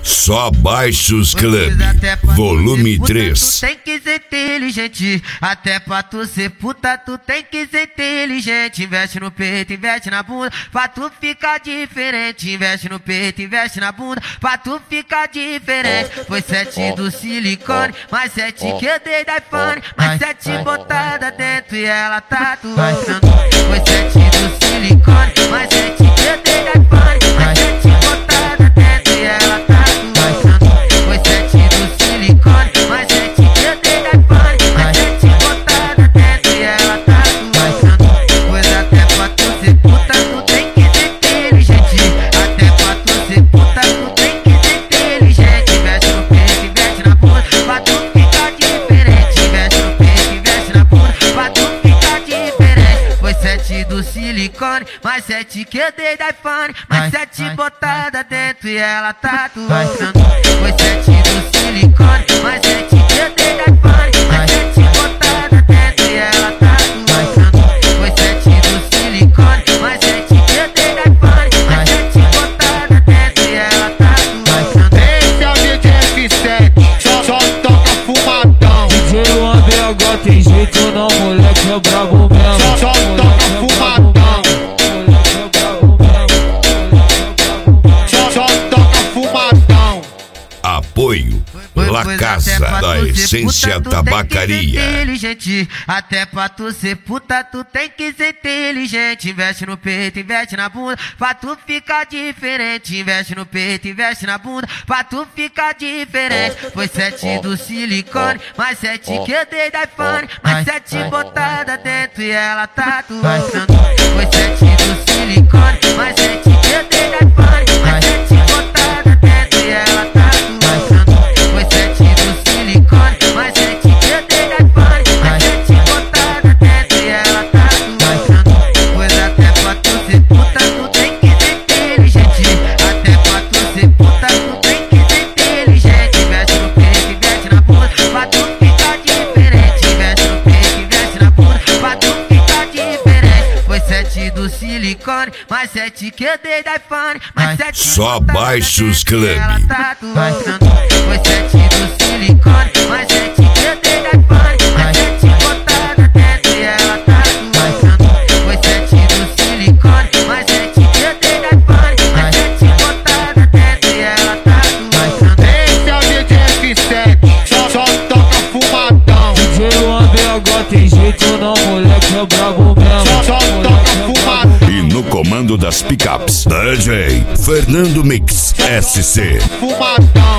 Só Baixos Club, volume 3. Tu tem que ser inteligente, até pra tu ser puta, tu tem que ser inteligente. Investe no peito, investe na bunda, pra tu ficar diferente. Investe no peito, investe na bunda, pra tu ficar diferente. Foi 7 do silicone, mais 7 que eu dei da iPhone, mais 7 botada dentro e ela tatuando. Foi 7 do silicone, mais 7 que eu dei da iPhone, mais 7 botada dentro e ela tatuando. Foi 7 do silicone, mais 7 que eu dei da iPhone, mais 7 botada dentro e ela tatuando. Pois até pra tu ser puta, tu tem que ser inteligente. Até pra tu ser puta, tu tem que ser inteligente. Investe no peito, investe na bunda, pra tu ficar diferente. Investe no peito, investe na bunda, pra tu ficar diferente. Foi 7 do silicone, mais 7 que eu dei da iPhone, mais 7 botada dentro e ela tatuando. Foi 7 do silicone, mais 7 que eu dei da iPhone, mais 7 botada dentro e ela tatuando. Foi 7 do silicone, mais 7 que eu dei da iPhone, mais 7 botada dentro e ela tatuando. Esse é o DJ F7, só toca fumadão. DJ Luan BH tem jeito não, moleque é brabo mesmo. Só toca fumadão. Só toca fumadão. Apoio La Casa da Essência Tabacaria. Inteligente, até pra tu ser puta, tu tem que ser inteligente. Investe no peito, investe na bunda, pra tu ficar diferente. Investe no peito, investe na bunda, pra tu ficar diferente. Foi 7 do silicone, mais 7 que eu dei da iPhone, mais 7 botada dentro e ela tatuando. Foi 7 do silicone, mais 7 que eu dei da iPhone, mais 7 botada dentro e ela tatuando. Foi 7 do silicone, mais 7 que eu dei da iPhone, mais 7 botada dentro e ela tatuando. Pois até pra tu ser puta, tu tem que ser inteligente. Até pra tu ser puta, tu tem que ser inteligente. Investe no peito, investe na bunda, pra tu ficar diferente. Investe no peito, investe na bunda, pra tu ficar diferente. Foi 7 do silicone, mais 7 que eu dei da iPhone, mais 7 Só Baixos Club. Foi 7 do silicone, mais 7 que eu dei da iPhone, mais 7 botada dentro e ela tatuando. Foi 7 do silicone, mais 7 que eu dei da iPhone, mais 7 botada dentro e ela tatuando. Esse é o DJ F7, só toca fumadão. DJ Luan BH tem jeito não, moleque é brabo mesmo. Só toca fumadão. E no comando das picapes, DJ Fernando Mix SC. Fumadão.